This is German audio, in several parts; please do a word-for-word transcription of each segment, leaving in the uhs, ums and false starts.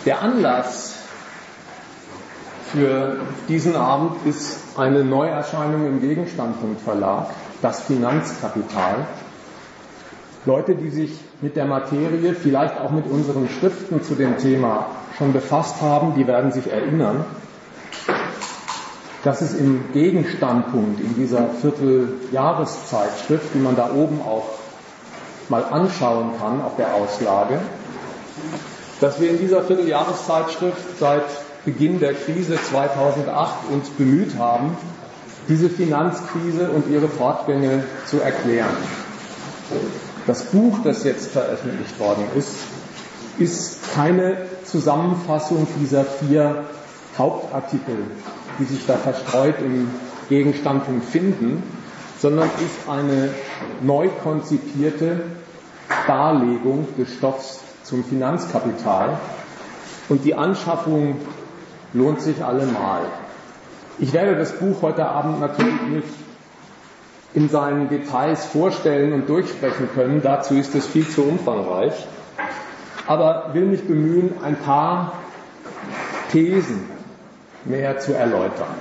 Der Anlass für diesen Abend ist eine Neuerscheinung im Gegenstandpunkt Verlag, das Finanzkapital. Leute, die sich mit der Materie, vielleicht auch mit unseren Schriften zu dem Thema schon befasst haben, die werden sich erinnern, dass es im Gegenstandpunkt in dieser Vierteljahreszeitschrift, die man da oben auch mal anschauen kann auf der Auslage, dass wir in dieser Vierteljahreszeitschrift seit Beginn der Krise zweitausendacht uns bemüht haben, diese Finanzkrise und ihre Fortgänge zu erklären. Das Buch, das jetzt veröffentlicht worden ist, ist keine Zusammenfassung dieser vier Hauptartikel, die sich da verstreut im Gegenstandpunkt finden, sondern ist eine neu konzipierte Darlegung des Stoffs zum Finanzkapital. Und die Anschaffung lohnt sich allemal. Ich werde das Buch heute Abend natürlich nicht in seinen Details vorstellen und durchsprechen können, dazu ist es viel zu umfangreich, aber will mich bemühen, ein paar Thesen näher zu erläutern.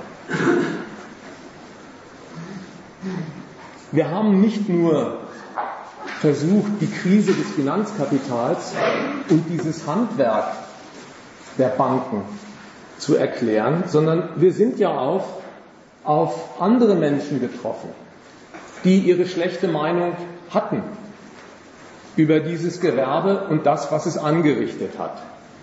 Wir haben nicht nur versucht, die Krise des Finanzkapitals und dieses Handwerk der Banken zu erklären, sondern wir sind ja auch auf andere Menschen getroffen, die ihre schlechte Meinung hatten über dieses Gewerbe und das, was es angerichtet hat.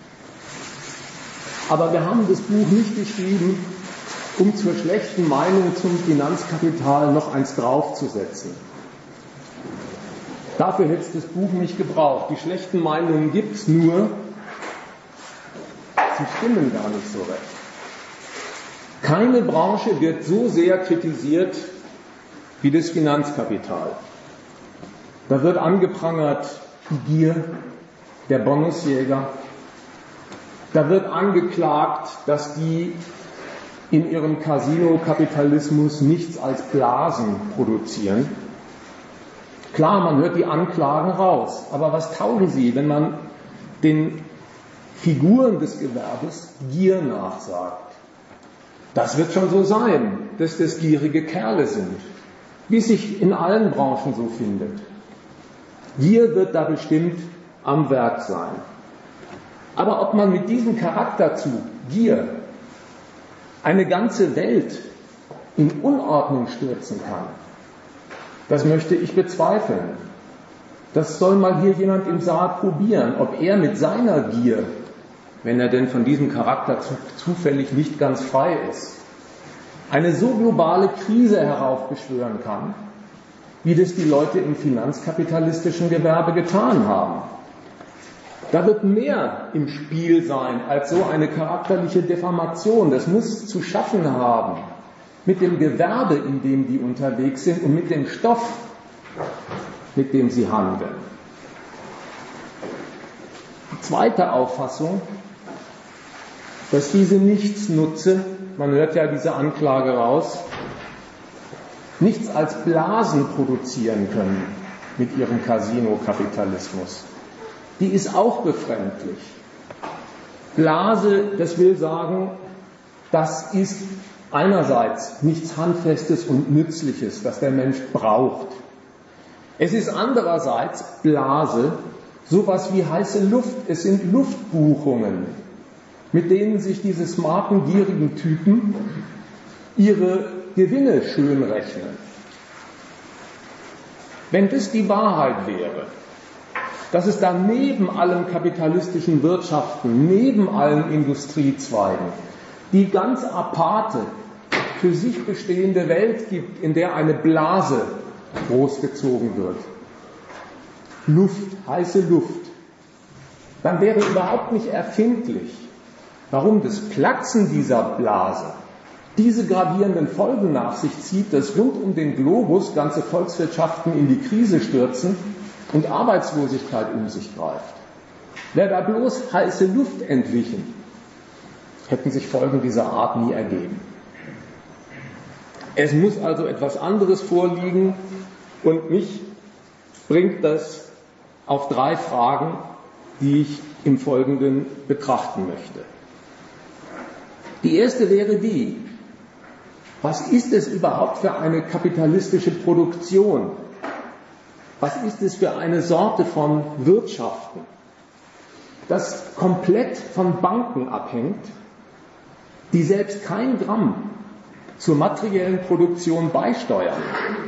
Aber wir haben das Buch nicht geschrieben, um zur schlechten Meinung zum Finanzkapital noch eins draufzusetzen. Dafür hätte es das Buch nicht gebraucht. Die schlechten Meinungen gibt es nur, sie stimmen gar nicht so recht. Keine Branche wird so sehr kritisiert wie das Finanzkapital. Da wird angeprangert die Gier der Bonusjäger. Da wird angeklagt, dass die in ihrem Casino-Kapitalismus nichts als Blasen produzieren. Klar, man hört die Anklagen raus, aber was taugen sie, wenn man den Figuren des Gewerbes Gier nachsagt? Das wird schon so sein, dass das gierige Kerle sind, wie sich in allen Branchen so findet. Gier wird da bestimmt am Werk sein. Aber ob man mit diesem Charakterzug Gier eine ganze Welt in Unordnung stürzen kann, das möchte ich bezweifeln. Das soll mal hier jemand im Saal probieren, ob er mit seiner Gier, wenn er denn von diesem Charakterzug zufällig nicht ganz frei ist, eine so globale Krise heraufbeschwören kann, wie das die Leute im finanzkapitalistischen Gewerbe getan haben. Da wird mehr im Spiel sein als so eine charakterliche Defamation. Das muss zu schaffen haben mit dem Gewerbe, in dem die unterwegs sind und mit dem Stoff, mit dem sie handeln. Die zweite Auffassung, dass diese Nichtsnutze, man hört ja diese Anklage raus, nichts als Blasen produzieren können mit ihrem Casino-Kapitalismus. Die ist auch befremdlich. Blase, das will sagen, das ist einerseits nichts Handfestes und Nützliches, das der Mensch braucht. Es ist andererseits Blase, sowas wie heiße Luft. Es sind Luftbuchungen, mit denen sich diese smarten, gierigen Typen ihre Gewinne schön rechnen. Wenn das die Wahrheit wäre, dass es da neben allen kapitalistischen Wirtschaften, neben allen Industriezweigen, die ganz aparte, für sich bestehende Welt gibt, in der eine Blase großgezogen wird. Luft, heiße Luft. Dann wäre überhaupt nicht erfindlich, warum das Platzen dieser Blase diese gravierenden Folgen nach sich zieht, dass rund um den Globus ganze Volkswirtschaften in die Krise stürzen und Arbeitslosigkeit um sich greift. Wäre da bloß heiße Luft entwichen, hätten sich Folgen dieser Art nie ergeben. Es muss also etwas anderes vorliegen und mich bringt das auf drei Fragen, die ich im Folgenden betrachten möchte. Die erste wäre die: Was ist es überhaupt für eine kapitalistische Produktion? Was ist es für eine Sorte von Wirtschaften, das komplett von Banken abhängt, die selbst kein Gramm zur materiellen Produktion beisteuern?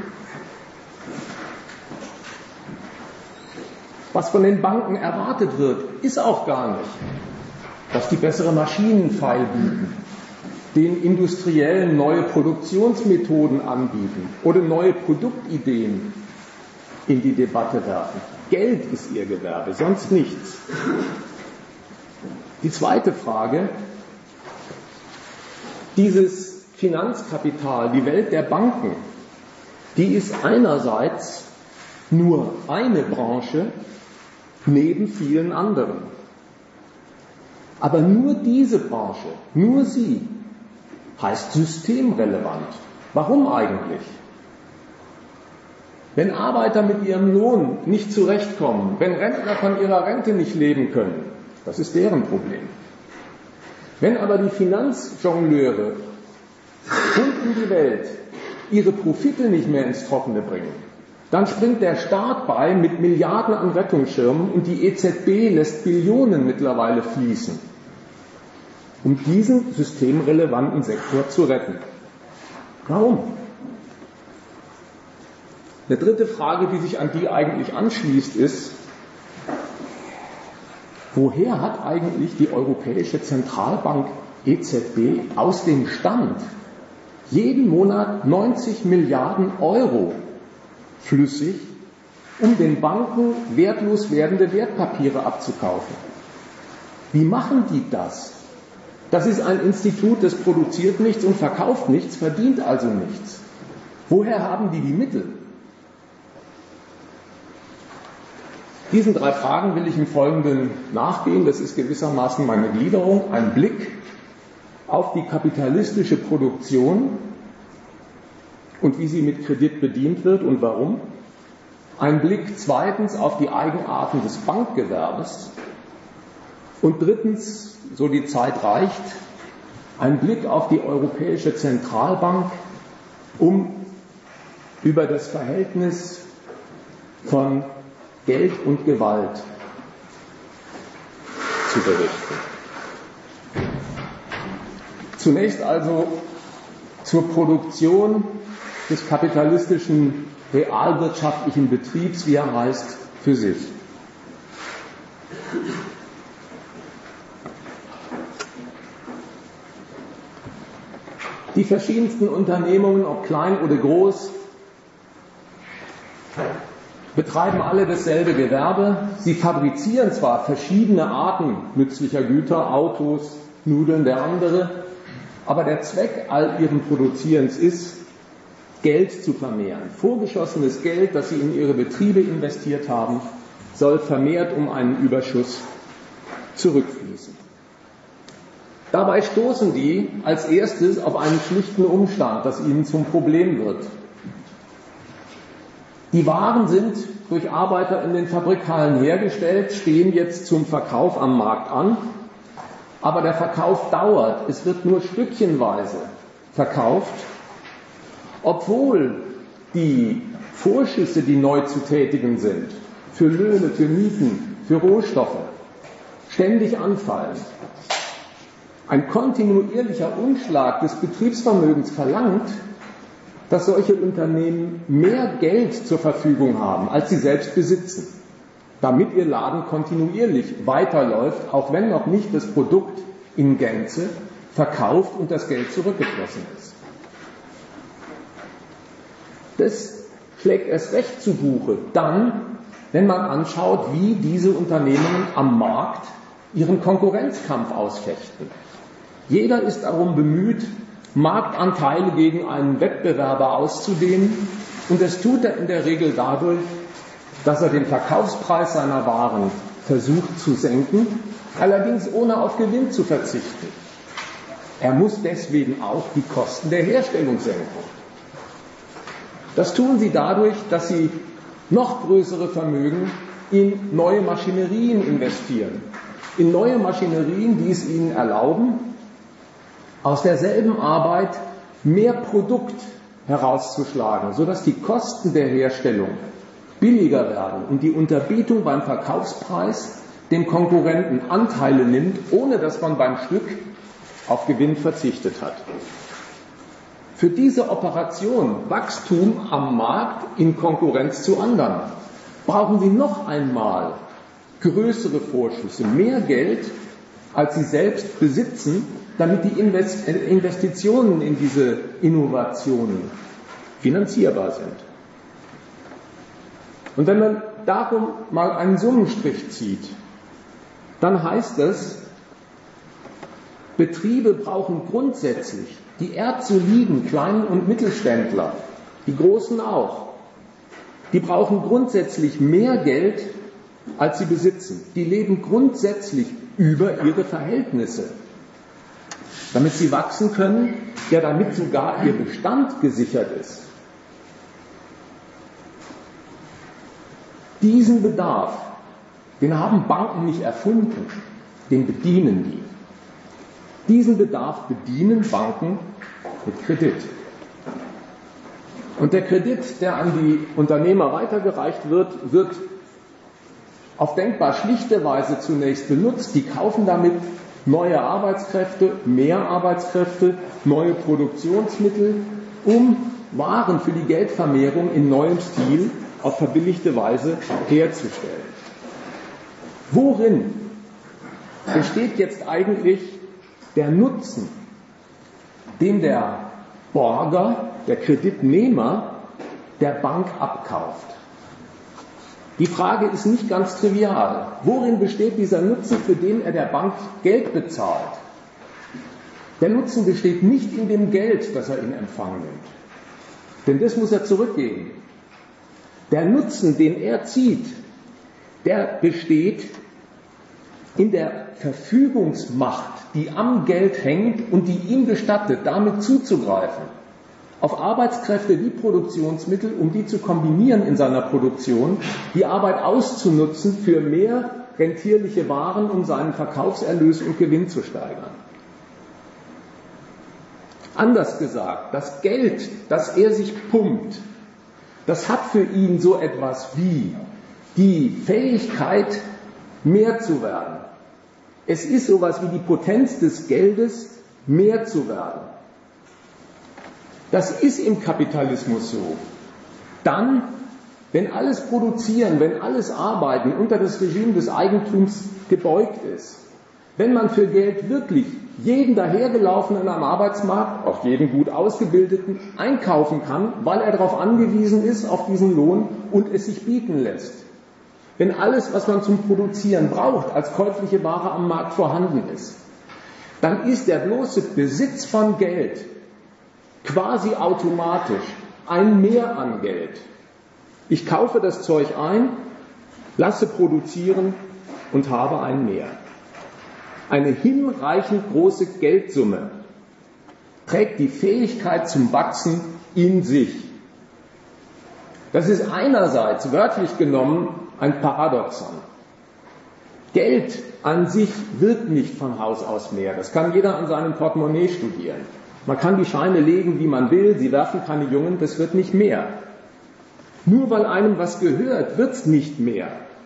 Was von den Banken erwartet wird, ist auch gar nicht, dass die bessere Maschinen feilbieten, den Industriellen neue Produktionsmethoden anbieten oder neue Produktideen in die Debatte werfen. Geld ist ihr Gewerbe, sonst nichts. Die zweite Frage: Dieses Finanzkapital, die Welt der Banken, die ist einerseits nur eine Branche neben vielen anderen. Aber nur diese Branche, nur sie, heißt systemrelevant. Warum eigentlich? Wenn Arbeiter mit ihrem Lohn nicht zurechtkommen, wenn Rentner von ihrer Rente nicht leben können, das ist deren Problem. Wenn aber die Finanzjongleure rund um die Welt ihre Profite nicht mehr ins Trockene bringen, dann springt der Staat bei mit Milliarden an Rettungsschirmen und die E Z B lässt Billionen mittlerweile fließen, um diesen systemrelevanten Sektor zu retten. Warum? Eine dritte Frage, die sich an die eigentlich anschließt, ist: Woher hat eigentlich die Europäische Zentralbank E Z B aus dem Stand jeden Monat neunzig Milliarden Euro flüssig, um den Banken wertlos werdende Wertpapiere abzukaufen? Wie machen die das? Das ist ein Institut, das produziert nichts und verkauft nichts, verdient also nichts. Woher haben die die Mittel? Diesen drei Fragen will ich im Folgenden nachgehen. Das ist gewissermaßen meine Gliederung. Ein Blick auf die kapitalistische Produktion und wie sie mit Kredit bedient wird und warum. Ein Blick zweitens auf die Eigenarten des Bankgewerbes. Und drittens, so die Zeit reicht, ein Blick auf die Europäische Zentralbank, um über das Verhältnis von Geld und Gewalt zu berichten. Zunächst also zur Produktion des kapitalistischen realwirtschaftlichen Betriebs, wie er heißt, für sich. Die verschiedensten Unternehmungen, ob klein oder groß, betreiben alle dasselbe Gewerbe. Sie fabrizieren zwar verschiedene Arten nützlicher Güter, Autos, Nudeln, der andere, aber der Zweck all ihren Produzierens ist, Geld zu vermehren. Vorgeschossenes Geld, das sie in ihre Betriebe investiert haben, soll vermehrt um einen Überschuss zurückfließen. Dabei stoßen die als erstes auf einen schlichten Umstand, das ihnen zum Problem wird. Die Waren sind durch Arbeiter in den Fabrikhallen hergestellt, stehen jetzt zum Verkauf am Markt an, aber der Verkauf dauert. Es wird nur stückchenweise verkauft, obwohl die Vorschüsse, die neu zu tätigen sind, für Löhne, für Mieten, für Rohstoffe, ständig anfallen. Ein kontinuierlicher Umschlag des Betriebsvermögens verlangt, dass solche Unternehmen mehr Geld zur Verfügung haben, als sie selbst besitzen, damit ihr Laden kontinuierlich weiterläuft, auch wenn noch nicht das Produkt in Gänze verkauft und das Geld zurückgeflossen ist. Das schlägt erst recht zu Buche, dann, wenn man anschaut, wie diese Unternehmen am Markt ihren Konkurrenzkampf ausfechten. Jeder ist darum bemüht, Marktanteile gegen einen Wettbewerber auszudehnen, und das tut er in der Regel dadurch, dass er den Verkaufspreis seiner Waren versucht zu senken, allerdings ohne auf Gewinn zu verzichten. Er muss deswegen auch die Kosten der Herstellung senken. Das tun sie dadurch, dass sie noch größere Vermögen in neue Maschinerien investieren, in neue Maschinerien, die es ihnen erlauben, aus derselben Arbeit mehr Produkt herauszuschlagen, sodass die Kosten der Herstellung billiger werden und die Unterbietung beim Verkaufspreis dem Konkurrenten Anteile nimmt, ohne dass man beim Stück auf Gewinn verzichtet hat. Für diese Operation Wachstum am Markt in Konkurrenz zu anderen brauchen Sie noch einmal größere Vorschüsse, mehr Geld, als Sie selbst besitzen, damit die Investitionen in diese Innovationen finanzierbar sind. Und wenn man darum mal einen Summenstrich zieht, dann heißt es, Betriebe brauchen grundsätzlich, die erdsoliden Kleinen- und Mittelständler, die Großen auch, die brauchen grundsätzlich mehr Geld, als sie besitzen. Die leben grundsätzlich über ihre Verhältnisse, damit sie wachsen können, ja damit sogar ihr Bestand gesichert ist. Diesen Bedarf, den haben Banken nicht erfunden, den bedienen die. Diesen Bedarf bedienen Banken mit Kredit. Und der Kredit, der an die Unternehmer weitergereicht wird, wird auf denkbar schlichte Weise zunächst benutzt. Die kaufen damit neue Arbeitskräfte, mehr Arbeitskräfte, neue Produktionsmittel, um Waren für die Geldvermehrung in neuem Stil auf verbilligte Weise herzustellen. Worin besteht jetzt eigentlich der Nutzen, den der Borger, der Kreditnehmer, der Bank abkauft? Die Frage ist nicht ganz trivial. Worin besteht dieser Nutzen, für den er der Bank Geld bezahlt? Der Nutzen besteht nicht in dem Geld, das er in Empfang nimmt. Denn das muss er zurückgeben. Der Nutzen, den er zieht, der besteht in der Verfügungsmacht, die am Geld hängt und die ihm gestattet, damit zuzugreifen auf Arbeitskräfte wie Produktionsmittel, um die zu kombinieren in seiner Produktion, die Arbeit auszunutzen für mehr rentierliche Waren, um seinen Verkaufserlös und Gewinn zu steigern. Anders gesagt, das Geld, das er sich pumpt, das hat für ihn so etwas wie die Fähigkeit, mehr zu werden. Es ist so etwas wie die Potenz des Geldes, mehr zu werden. Das ist im Kapitalismus so. Dann, wenn alles Produzieren, wenn alles Arbeiten unter das Regime des Eigentums gebeugt ist, wenn man für Geld wirklich jeden dahergelaufenen am Arbeitsmarkt, auch jeden gut ausgebildeten, einkaufen kann, weil er darauf angewiesen ist, auf diesen Lohn und es sich bieten lässt. Wenn alles, was man zum Produzieren braucht, als käufliche Ware am Markt vorhanden ist, dann ist der bloße Besitz von Geld quasi automatisch ein Mehr an Geld. Ich kaufe das Zeug ein, lasse produzieren und habe ein Mehr. Eine hinreichend große Geldsumme trägt die Fähigkeit zum Wachsen in sich. Das ist einerseits wörtlich genommen ein Paradoxon. Geld an sich wird nicht von Haus aus mehr. Das kann jeder an seinem Portemonnaie studieren. Man kann die Scheine legen, wie man will, sie werfen keine Jungen, das wird nicht mehr. Nur weil einem was gehört, wird es nicht mehr.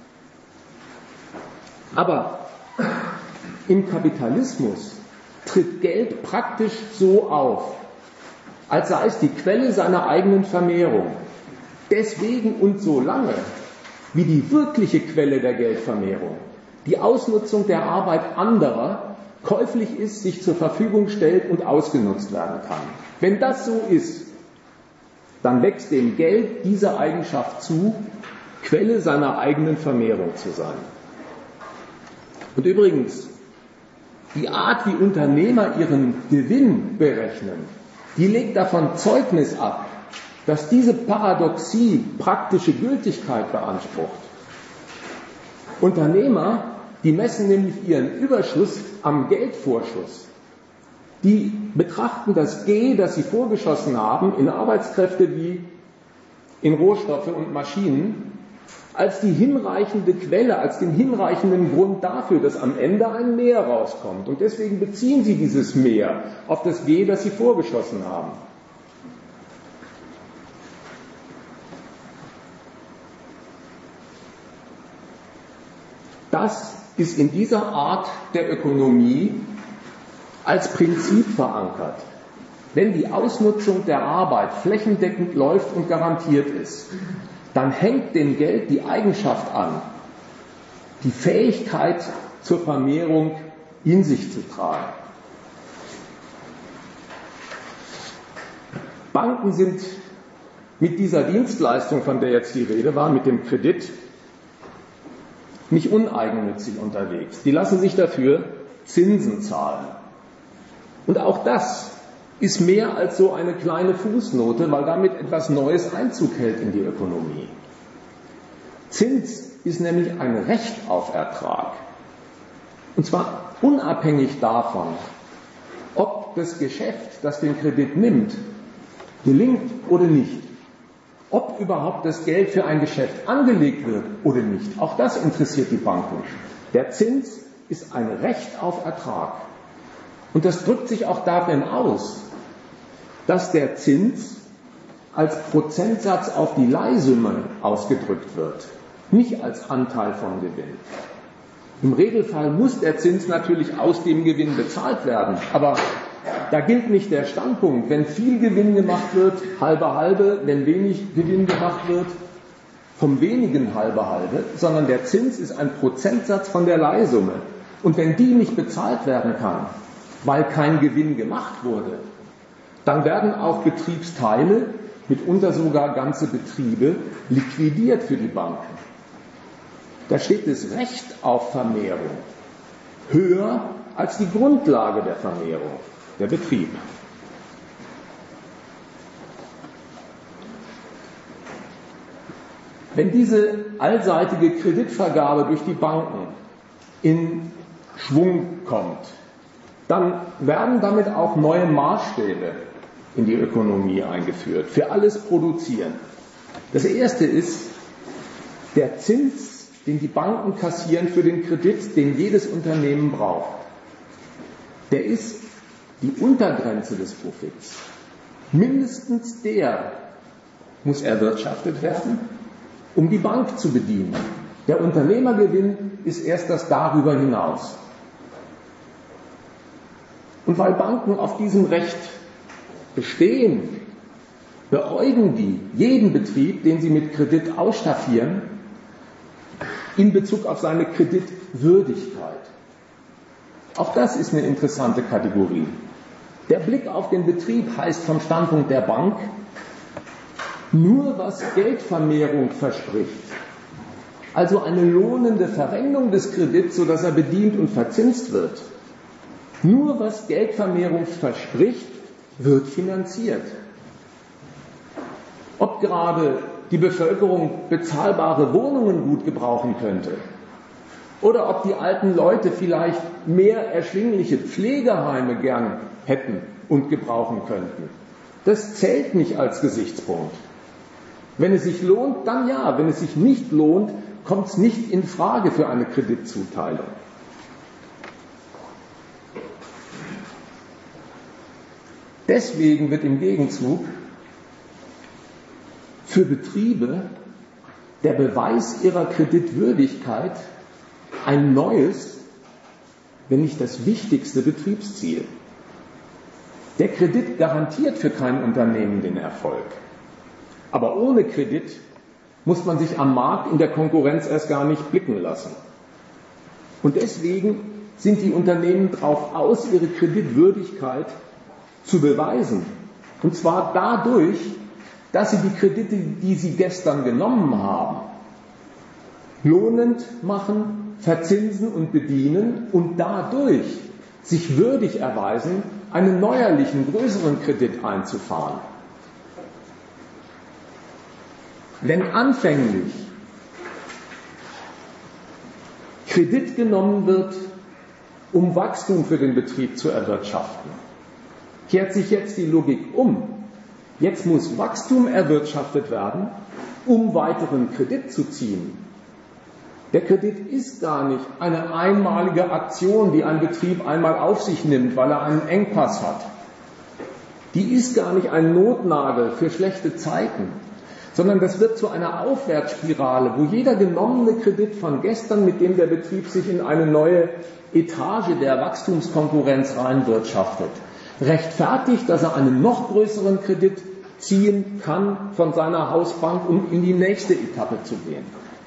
Aber im Kapitalismus tritt Geld praktisch so auf, als sei es die Quelle seiner eigenen Vermehrung. Deswegen und so lange, wie die wirkliche Quelle der Geldvermehrung, die Ausnutzung der Arbeit anderer, käuflich ist, sich zur Verfügung stellt und ausgenutzt werden kann. Wenn das so ist, dann wächst dem Geld diese Eigenschaft zu, Quelle seiner eigenen Vermehrung zu sein. Und übrigens, die Art, wie Unternehmer ihren Gewinn berechnen, die legt davon Zeugnis ab, dass diese Paradoxie praktische Gültigkeit beansprucht. Unternehmer, die messen nämlich ihren Überschuss am Geldvorschuss. Die betrachten das G, das sie vorgeschossen haben, in Arbeitskräfte wie in Rohstoffe und Maschinen, als die hinreichende Quelle, als den hinreichenden Grund dafür, dass am Ende ein Mehr rauskommt. Und deswegen beziehen sie dieses Mehr auf das G, das sie vorgeschossen haben. Das ist in dieser Art der Ökonomie als Prinzip verankert. Wenn die Ausnutzung der Arbeit flächendeckend läuft und garantiert ist, dann hängt dem Geld die Eigenschaft an, die Fähigkeit zur Vermehrung in sich zu tragen. Banken sind mit dieser Dienstleistung, von der jetzt die Rede war, mit dem Kredit, nicht uneigennützig unterwegs. Die lassen sich dafür Zinsen zahlen. Und auch das ist mehr als so eine kleine Fußnote, weil damit etwas Neues Einzug hält in die Ökonomie. Zins ist nämlich ein Recht auf Ertrag. Und zwar unabhängig davon, ob das Geschäft, das den Kredit nimmt, gelingt oder nicht. Ob überhaupt das Geld für ein Geschäft angelegt wird oder nicht. Auch das interessiert die Banken. Der Zins ist ein Recht auf Ertrag. Und das drückt sich auch darin aus, dass der Zins als Prozentsatz auf die Leihsumme ausgedrückt wird, nicht als Anteil vom Gewinn. Im Regelfall muss der Zins natürlich aus dem Gewinn bezahlt werden, aber da gilt nicht der Standpunkt, wenn viel Gewinn gemacht wird, halbe halbe, wenn wenig Gewinn gemacht wird, vom wenigen halbe halbe, sondern der Zins ist ein Prozentsatz von der Leihsumme. Und wenn die nicht bezahlt werden kann, weil kein Gewinn gemacht wurde, dann werden auch Betriebsteile, mitunter sogar ganze Betriebe, liquidiert für die Banken. Da steht das Recht auf Vermehrung höher als die Grundlage der Vermehrung, der Betrieb. Wenn diese allseitige Kreditvergabe durch die Banken in Schwung kommt, dann werden damit auch neue Maßstäbe in die Ökonomie eingeführt, für alles Produzieren. Das erste ist der Zins, den die Banken kassieren für den Kredit, den jedes Unternehmen braucht. Der ist die Untergrenze des Profits. Mindestens der muss erwirtschaftet werden, um die Bank zu bedienen. Der Unternehmergewinn ist erst das darüber hinaus. Und weil Banken auf diesem Recht bestehen, beäugen die jeden Betrieb, den sie mit Kredit ausstaffieren, in Bezug auf seine Kreditwürdigkeit. Auch das ist eine interessante Kategorie. Der Blick auf den Betrieb heißt vom Standpunkt der Bank, nur was Geldvermehrung verspricht, also eine lohnende Verwendung des Kredits, sodass er bedient und verzinst wird, nur was Geldvermehrung verspricht, wird finanziert. Ob gerade die Bevölkerung bezahlbare Wohnungen gut gebrauchen könnte oder ob die alten Leute vielleicht mehr erschwingliche Pflegeheime gern hätten und gebrauchen könnten, das zählt nicht als Gesichtspunkt. Wenn es sich lohnt, dann ja. Wenn es sich nicht lohnt, kommt es nicht in Frage für eine Kreditzuteilung. Deswegen wird im Gegenzug für Betriebe der Beweis ihrer Kreditwürdigkeit ein neues, wenn nicht das wichtigste Betriebsziel. Der Kredit garantiert für kein Unternehmen den Erfolg. Aber ohne Kredit muss man sich am Markt in der Konkurrenz erst gar nicht blicken lassen. Und deswegen sind die Unternehmen darauf aus, ihre Kreditwürdigkeit zu beweisen. Und zwar dadurch, dass sie die Kredite, die sie gestern genommen haben, lohnend machen, verzinsen und bedienen und dadurch sich würdig erweisen, einen neuerlichen, größeren Kredit einzufahren. Wenn anfänglich Kredit genommen wird, um Wachstum für den Betrieb zu erwirtschaften, kehrt sich jetzt die Logik um. Jetzt muss Wachstum erwirtschaftet werden, um weiteren Kredit zu ziehen. Der Kredit ist gar nicht eine einmalige Aktion, die ein Betrieb einmal auf sich nimmt, weil er einen Engpass hat. Die ist gar nicht ein Notnagel für schlechte Zeiten, sondern das wird zu einer Aufwärtsspirale, wo jeder genommene Kredit von gestern, mit dem der Betrieb sich in eine neue Etage der Wachstumskonkurrenz reinwirtschaftet, rechtfertigt, dass er einen noch größeren Kredit ziehen kann von seiner Hausbank, um in die nächste Etappe zu gehen.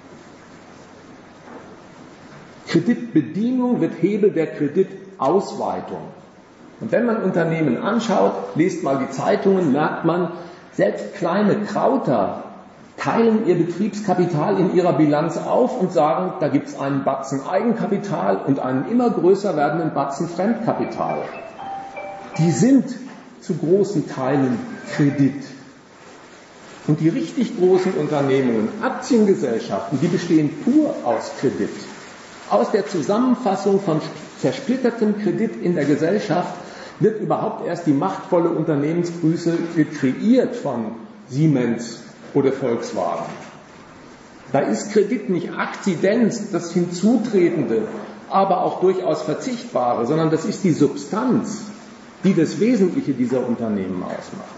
Kreditbedienung wird Hebel der Kreditausweitung. Und wenn man Unternehmen anschaut, liest mal die Zeitungen, merkt man, selbst kleine Krauter teilen ihr Betriebskapital in ihrer Bilanz auf und sagen, da gibt es einen Batzen Eigenkapital und einen immer größer werdenden Batzen Fremdkapital. Die sind zu großen Teilen Kredit. Und die richtig großen Unternehmungen, Aktiengesellschaften, die bestehen pur aus Kredit. Aus der Zusammenfassung von zersplittertem Kredit in der Gesellschaft wird überhaupt erst die machtvolle Unternehmensgröße kreiert von Siemens oder Volkswagen. Da ist Kredit nicht Akzidenz, das Hinzutretende, aber auch durchaus Verzichtbare, sondern das ist die Substanz, die das Wesentliche dieser Unternehmen ausmacht.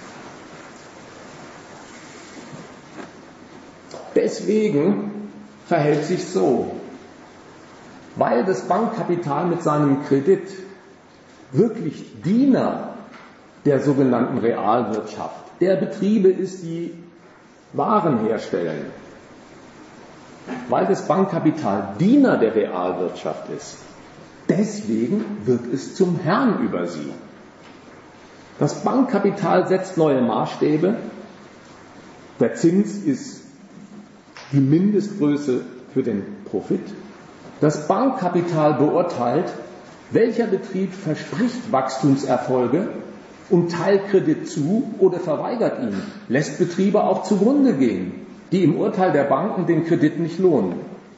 Deswegen verhält sich so, weil das Bankkapital mit seinem Kredit wirklich Diener der sogenannten Realwirtschaft, der Betriebe ist, die Waren herstellen, weil das Bankkapital Diener der Realwirtschaft ist, deswegen wird es zum Herrn über sie. Das Bankkapital setzt neue Maßstäbe, der Zins ist die Mindestgröße für den Profit. Das Bankkapital beurteilt, welcher Betrieb verspricht Wachstumserfolge und teilt Kredit zu oder verweigert ihn, lässt Betriebe auch zugrunde gehen, die im Urteil der Banken den Kredit nicht lohnen.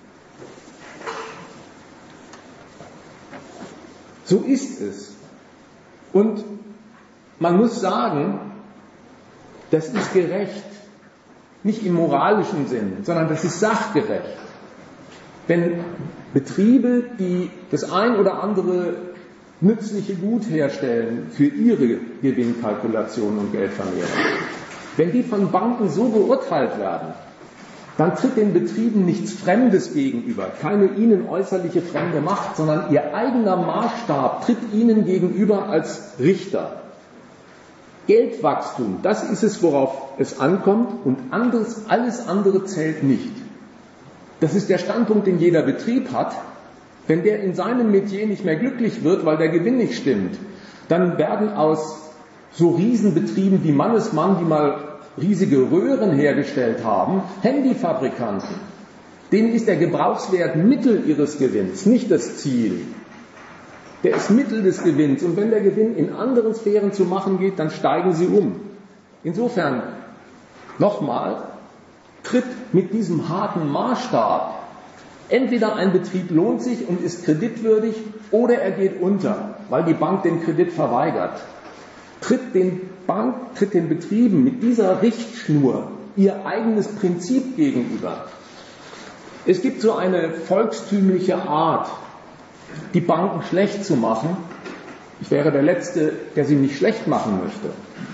So ist es. Und man muss sagen, das ist gerecht. Nicht im moralischen Sinn, sondern das ist sachgerecht. Wenn Betriebe, die das ein oder andere nützliche Gut herstellen für ihre Gewinnkalkulation und Geldvermehrung, wenn die von Banken so beurteilt werden, dann tritt den Betrieben nichts Fremdes gegenüber, keine ihnen äußerliche fremde Macht, sondern ihr eigener Maßstab tritt ihnen gegenüber als Richter. Geldwachstum, das ist es, worauf es ankommt, und anderes, alles andere zählt nicht. Das ist der Standpunkt, den jeder Betrieb hat. Wenn der in seinem Metier nicht mehr glücklich wird, weil der Gewinn nicht stimmt, dann werden aus so Riesenbetrieben wie Mannesmann, die mal riesige Röhren hergestellt haben, Handyfabrikanten. Denen ist der Gebrauchswert Mittel ihres Gewinns, nicht das Ziel. Der ist Mittel des Gewinns, und wenn der Gewinn in anderen Sphären zu machen geht, dann steigen sie um. Insofern, nochmal, tritt mit diesem harten Maßstab entweder ein Betrieb lohnt sich und ist kreditwürdig, oder er geht unter, weil die Bank den Kredit verweigert. Tritt den Bank, tritt den Betrieben mit dieser Richtschnur ihr eigenes Prinzip gegenüber. Es gibt so eine volkstümliche Art, die Banken schlecht zu machen. Ich wäre der Letzte, der sie nicht schlecht machen möchte.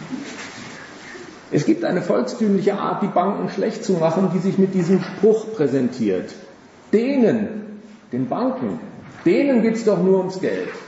Es gibt eine volkstümliche Art, die Banken schlecht zu machen, die sich mit diesem Spruch präsentiert. Denen, den Banken, denen geht es doch nur ums Geld.